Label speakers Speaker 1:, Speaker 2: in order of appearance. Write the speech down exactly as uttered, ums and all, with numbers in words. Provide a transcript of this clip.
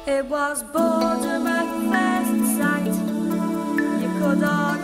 Speaker 1: It was boredom at first sight. You could all